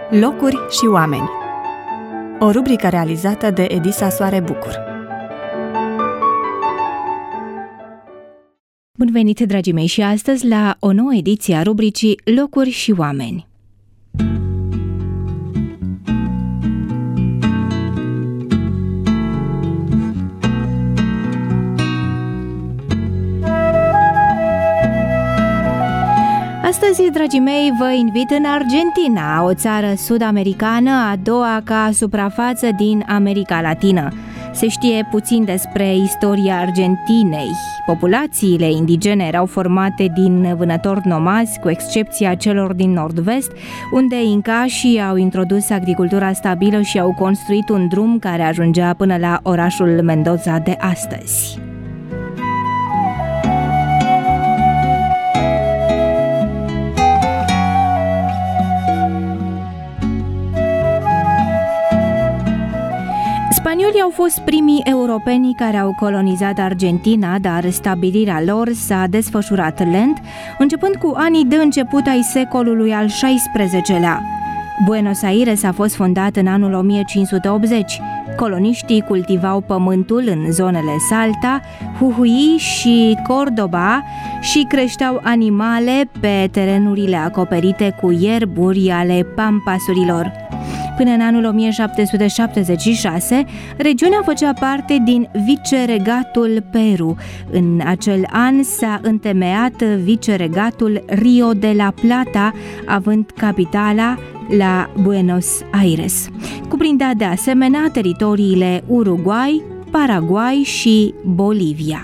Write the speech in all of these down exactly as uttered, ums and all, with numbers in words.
Locuri și oameni. O rubrică realizată de Edisa Soare Bucur. Bun venit, dragii mei, și astăzi la o nouă ediție a rubricii Locuri și oameni. Astăzi, dragii mei, vă invit în Argentina, o țară sud-americană, a doua ca suprafață din America Latină. Se știe puțin despre istoria Argentinei. Populațiile indigene erau formate din vânători nomazi, cu excepția celor din nord-vest, unde incașii au introdus agricultura stabilă și au construit un drum care ajungea până la orașul Mendoza de astăzi. Spaniolii au fost primii europeni care au colonizat Argentina, dar stabilirea lor s-a desfășurat lent, începând cu anii de început ai secolului al șaisprezecelea. Buenos Aires a fost fondat în anul o mie cinci sute optzeci. Coloniștii cultivau pământul în zonele Salta, Jujuy și Córdoba și creșteau animale pe terenurile acoperite cu ierburi ale pampasurilor. Până în anul o mie șapte sute șaptezeci și șase, regiunea făcea parte din viceregatul Peru. În acel an s-a întemeiat viceregatul Rio de la Plata, având capitala la Buenos Aires. Cuprindea de asemenea teritoriile Uruguay, Paraguay și Bolivia.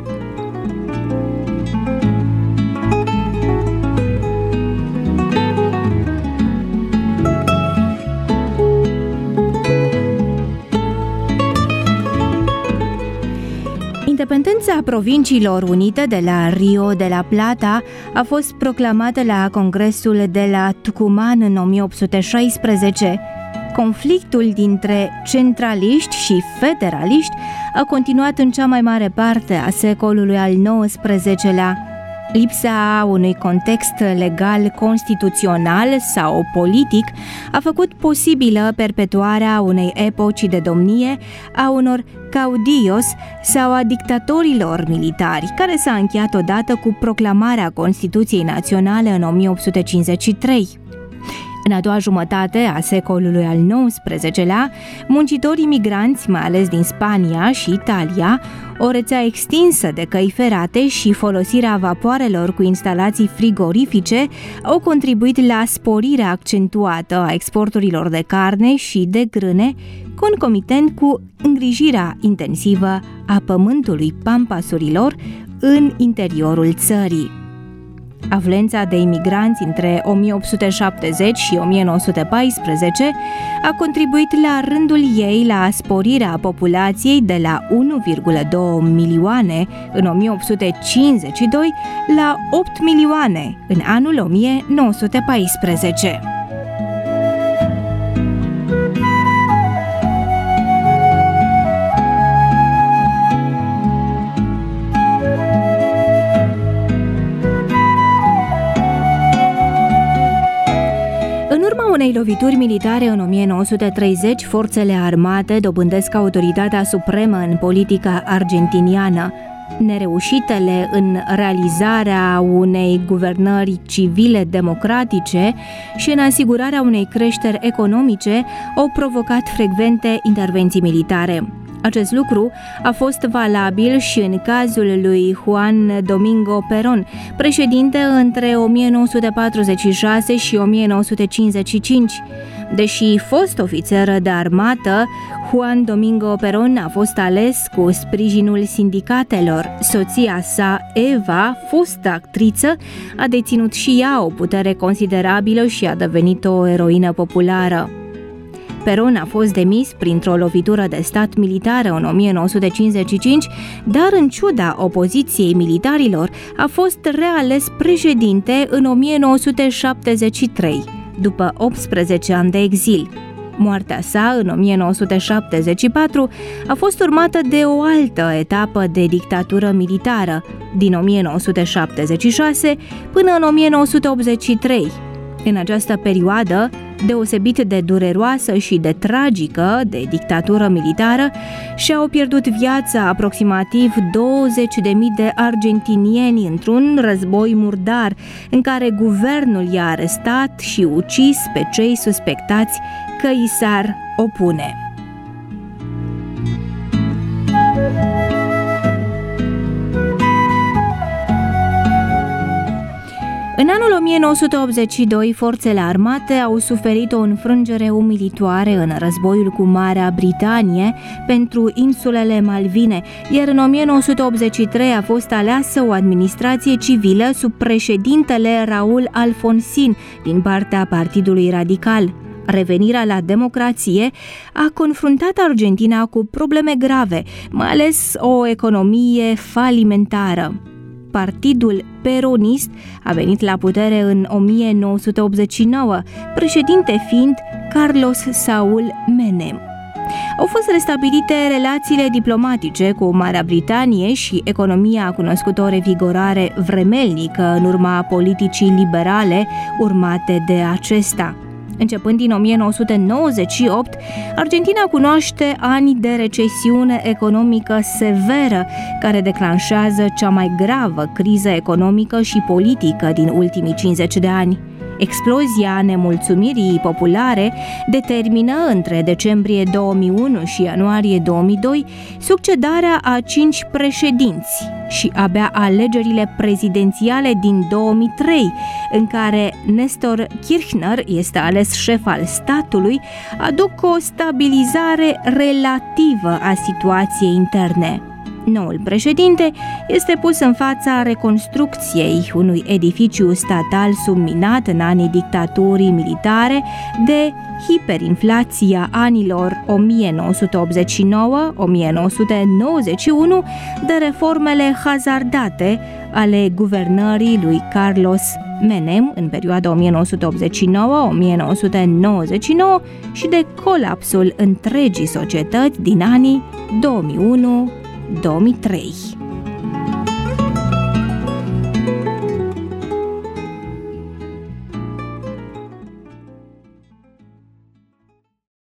Independența Provinciilor Unite de la Rio de la Plata a fost proclamată la Congresul de la Tucumán în o mie opt sute șaisprezece. Conflictul dintre centraliști și federaliști a continuat în cea mai mare parte a secolului al nouăsprezecelea. Lipsa unui context legal constituțional sau politic a făcut posibilă perpetuarea unei epoci de domnie a unor caudillos sau a dictatorilor militari, care s-a încheiat odată cu proclamarea Constituției Naționale în o mie opt sute cincizeci și trei. În a doua jumătate a secolului al nouăsprezecelea, muncitorii migranți, mai ales din Spania și Italia, o rețea extinsă de căi ferate și folosirea vapoarelor cu instalații frigorifice au contribuit la sporirea accentuată a exporturilor de carne și de grâne, concomitent cu îngrijirea intensivă a pământului pampasurilor în interiorul țării. Afluența de imigranți între o mie opt sute șaptezeci și o mie nouă sute paisprezece a contribuit la rândul ei la sporirea populației de la unu virgulă doi milioane în o mie opt sute cincizeci și doi la opt milioane în anul o mie nouă sute paisprezece. Unei lovituri militare în o mie nouă sute treizeci, forțele armate dobândesc autoritatea supremă în politica argentiniană. Nereușitele în realizarea unei guvernări civile democratice și în asigurarea unei creșteri economice au provocat frecvente intervenții militare. Acest lucru a fost valabil și în cazul lui Juan Domingo Perón, președinte între o mie nouă sute patruzeci și șase și o mie nouă sute cincizeci și cinci. Deși fost ofițer de armată, Juan Domingo Perón a fost ales cu sprijinul sindicatelor. Soția sa, Eva, fostă actriță, a deținut și ea o putere considerabilă și a devenit o eroină populară. Perón a fost demis printr-o lovitură de stat militară în o mie nouă sute cincizeci și cinci, dar în ciuda opoziției militarilor a fost reales președinte în o mie nouă sute șaptezeci și trei, după optsprezece ani de exil. Moartea sa, în o mie nouă sute șaptezeci și patru, a fost urmată de o altă etapă de dictatură militară, din o mie nouă sute șaptezeci și șase până în o mie nouă sute optzeci și trei. În această perioadă, deosebit de dureroasă și de tragică de dictatură militară, și-au pierdut viața aproximativ douăzeci de mii de argentinieni într-un război murdar în care guvernul i-a arestat și ucis pe cei suspectați că i s-ar opune. În anul o mie nouă sute optzeci și doi, forțele armate au suferit o înfrângere umilitoare în războiul cu Marea Britanie pentru insulele Malvine, iar în o mie nouă sute optzeci și trei a fost aleasă o administrație civilă sub președintele Raúl Alfonsín din partea Partidului Radical. Revenirea la democrație a confruntat Argentina cu probleme grave, mai ales o economie falimentară. Partidul peronist a venit la putere în o mie nouă sute optzeci și nouă, președinte fiind Carlos Saúl Menem. Au fost restabilite relațiile diplomatice cu Marea Britanie și economia a cunoscut o revigorare vremelnică în urma politicii liberale urmate de acesta. Începând din o mie nouă sute nouăzeci și opt, Argentina cunoaște ani de recesiune economică severă, care declanșează cea mai gravă criză economică și politică din ultimii cincizeci de ani. Explozia nemulțumirii populare determină între decembrie două mii unu și ianuarie două mii doi succedarea a cinci președinți și abia alegerile prezidențiale din două mii trei, în care Néstor Kirchner este ales șef al statului, aduc o stabilizare relativă a situației interne. Noul președinte este pus în fața reconstrucției unui edificiu statal subminat în anii dictaturii militare, de hiperinflația anilor o mie nouă sute optzeci și nouă - o mie nouă sute nouăzeci și unu, de reformele hazardate ale guvernării lui Carlos Menem în perioada o mie nouă sute optzeci și nouă - o mie nouă sute nouăzeci și nouă și de colapsul întregii societăți din anii două mii unu - două mii trei.